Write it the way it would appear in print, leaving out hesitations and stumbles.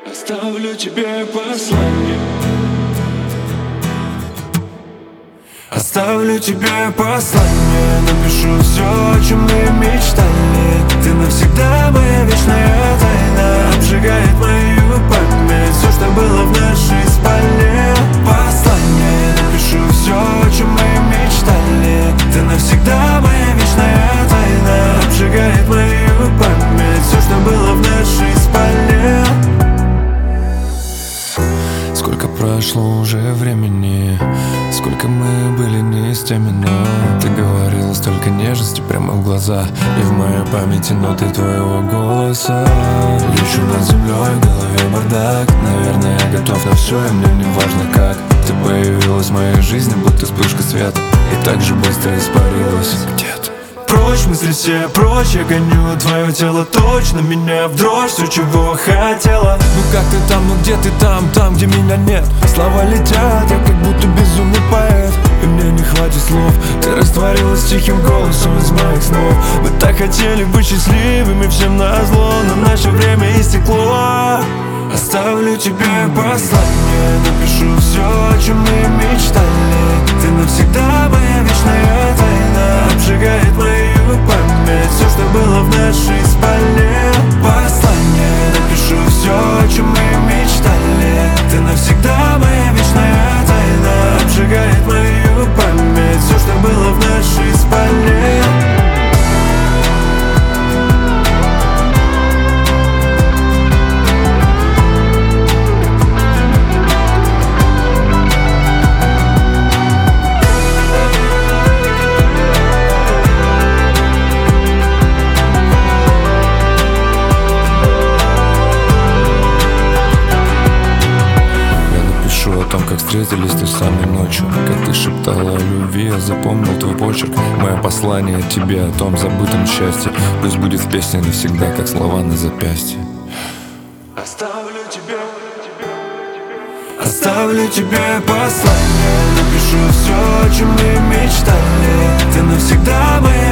Оставлю тебе послание. Оставлю тебе послание, напишу все, о чем мы мечтали. Ты навсегда моя вечная тайна, обжигает мою память все, что было в нашей спальне. Послание, напишу все, о чем мы мечтали. Ты навсегда моя вечная тайна, обжигает мою память все, что было в нашей спальне. Сколько прошло уже времени, сколько мы были не с теми, но ты говорила столько нежности прямо в глаза, и в моей памяти ноты твоего голоса. Лечу над землей, в голове бардак. Наверное, я готов на все, и мне не важно как. Ты появилась в моей жизни, будто вспышка света, и так же быстро испарилась. Где ты? Прочь мысли все, прочь, я гоню твое тело точно, меня в дрожь, все, чего хотела. Ну как ты там, ну где ты там, там, где меня нет? Слова летят, я как будто безумный поэт, и мне не хватит слов. Ты растворилась тихим голосом из моих снов. Мы так хотели быть счастливыми, всем назло, но наше время истекло. Оставлю тебе послание, напишу все, о чем мы мечтали. Ты навсегда моя вечная тайна, обжигает мою память все, что было в нашей спальне. Послание, напишу все, о чем мы мечтали. Ты навсегда моя вечная тайна, обжигает мою память все, что было в нашей спальне. О том, как встретились той самой ночью, как ты шептала о любви, я запомнил твой почерк. Мое послание тебе о том забытом счастье, пусть будет в песне навсегда, как слова на запястье. Оставлю тебе послание, напишу все, о чем мы мечтали. Ты навсегда моя